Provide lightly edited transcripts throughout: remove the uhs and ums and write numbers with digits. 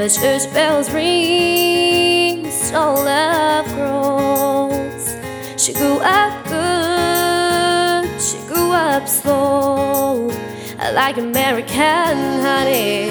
the church bells ring, so love grows. She grew up good, she grew up slow, like American honey.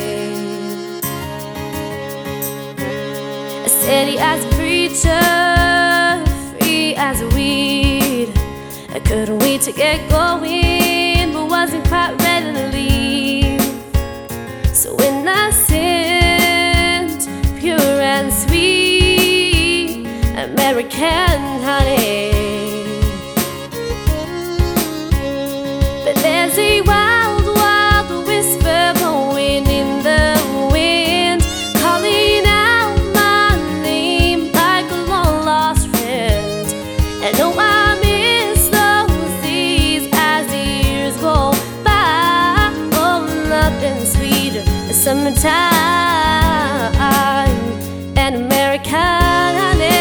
Steady as a preacher, free as a weed. I couldn't wait to get going, but wasn't quite ready to leave. So innocent, pure and sweet, American honey. But there's a wild, wild whisper blowing in the wind, calling out my name like a long lost friend. And oh, I miss those days as the years go by. Oh, nothing sweeter than summertime and American honey.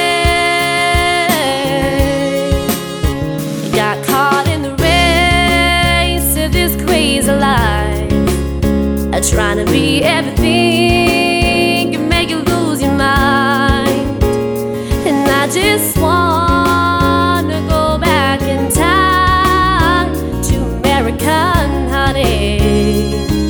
Got caught in the race of this crazy life, trying to be everything can make you lose your mind. And I just wanna go back in time to American honey.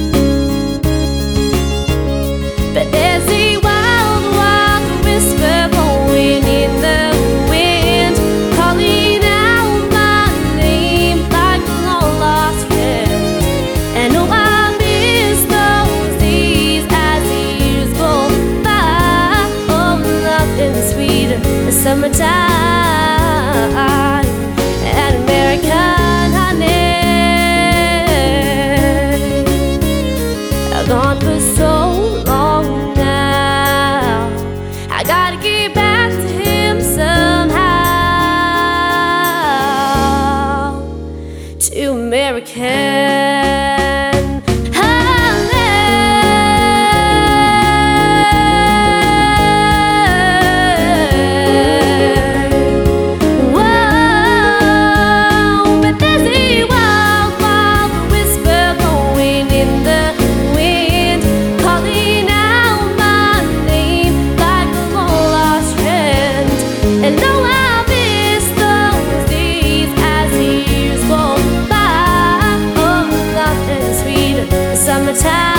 But there's a wild, wild whisper blowing in the wind, calling out my name like a long lost friend. And oh, I miss those days as the years go by. Oh, nothing sweeter than summertime and American honey. I've gone for so long now, I gotta get back to him somehow, to American honey. Whoa, but there's a wild, wild whisper blowing in the wind, calling out my name like a long lost friend. And no, I miss those days as the years go by. Oh, nothing sweeter than summertime